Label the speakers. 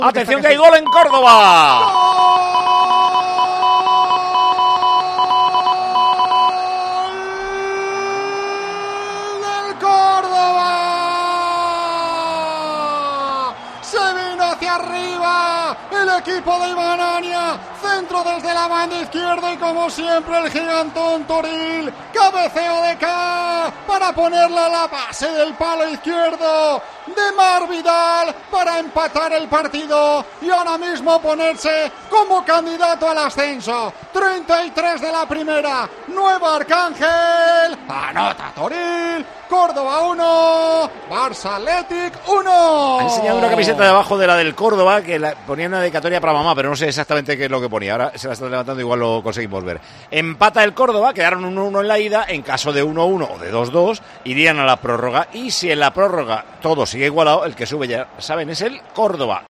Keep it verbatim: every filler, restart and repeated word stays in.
Speaker 1: Atención que hay gol en Córdoba.
Speaker 2: ¡Gol del Córdoba! Se vino hacia arriba el equipo de Ibanania. Centro desde la banda izquierda y como siempre el gigantón Toril. Cabeceo de K para ponerla a la base del palo izquierdo de Mar Vidal para empatar el partido y ahora mismo ponerse como candidato al ascenso. treinta y tres de la primera. Nueva Arcángel. Anota Toril. Córdoba uno. Barça Athletic uno.
Speaker 1: Ha enseñado una camiseta de abajo de la del Córdoba que la ponía una dedicatoria para mamá, pero no sé exactamente qué es lo que ponía. Ahora se la está levantando, igual lo conseguimos ver. Empata el Córdoba, quedaron uno uno en la ida. En caso de uno uno o de dos dos, irían a la prórroga. Y si en la prórroga todo sigue igualado, el que sube, ya saben, es el Córdoba.